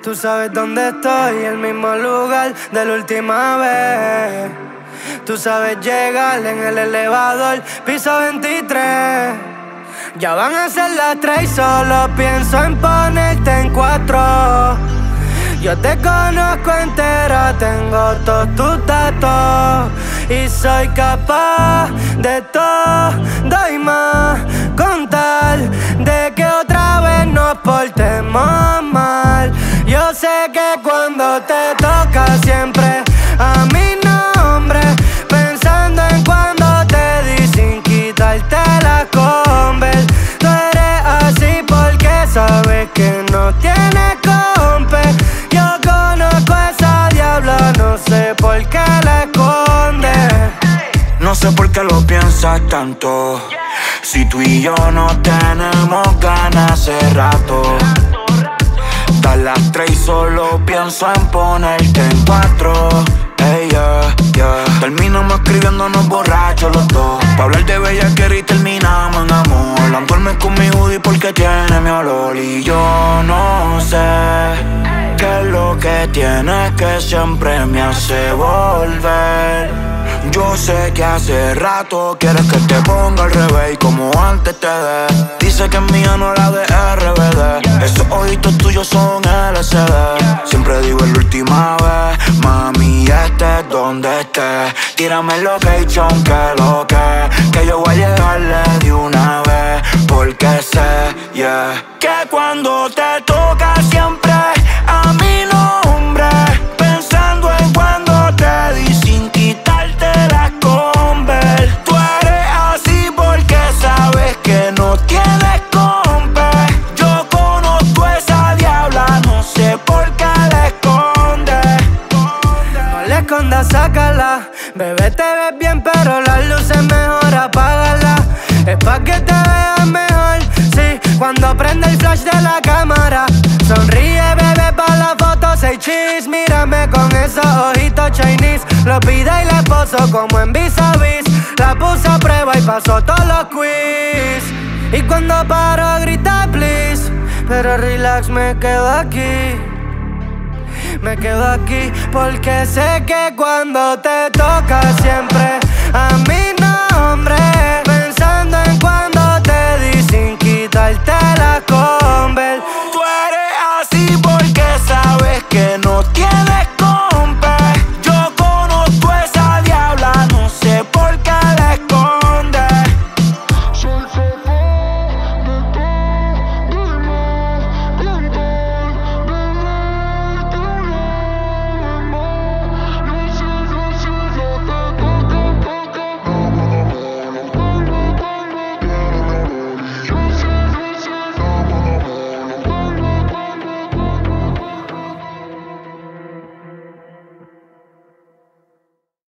Tú sabes dónde estoy, el mismo lugar de la última vez. Tú sabes llegar en el elevador, piso 23. Ya van a ser las 3 y solo pienso en ponerte en 4. Yo te conozco entera, tengo todos tus datos y soy capaz de todo y más, con tal de que otra vez nos portemos mal. Yo sé que cuando te toca siempre a mi nombre, pensando en cuando te di sin quitarte la Converse. Tú eres así porque sabes que no tienes compe. Yo conozco a esa diabla, no sé por qué la esconde. No sé por qué lo piensas tanto, si tú y yo no tenemos ganas hace rato. Da las 3 y solo pienso en ponerte en 4. Hey, yeah, yeah. Terminamos escribiéndonos borrachos los dos, pa' hablar de bellaquera y terminamos en amor. Duerme con mi hoodie porque tiene mi olor. Y yo no sé qué es lo que tienes que siempre me hace volver. Yo sé que hace rato quieres que te ponga al revés y como antes te dé. Dice que es mía, no la de RBD. Esos ojitos tuyos son LCD. Siempre digo es la última vez, mami, estés donde estés. Tírame el location que yo voy a llegarle de una vez. Porque sé, yeah, que cuando te toca siempre a mi nombre, pensando en cuando te di sin quitarte la Converse. Tú eres así porque sabes que no tienes compe. Yo conozco a esa diabla, no sé por qué la esconde. No le escondas, sácala. Bebé, te ves bien, pero las luces mejor apágala. Es pa' que te veas mejor, sí, cuando prende el flash de la cámara. Sonríe, bebé, pa' la foto, say cheese. Mírame con esos ojitos Chinese. Lo pide y la poso como en vis a vis. La puse a prueba y pasó todos los quiz. Y cuando paro grita please, pero relax, me quedo aquí. Me quedo aquí porque sé que cuando te toca siempre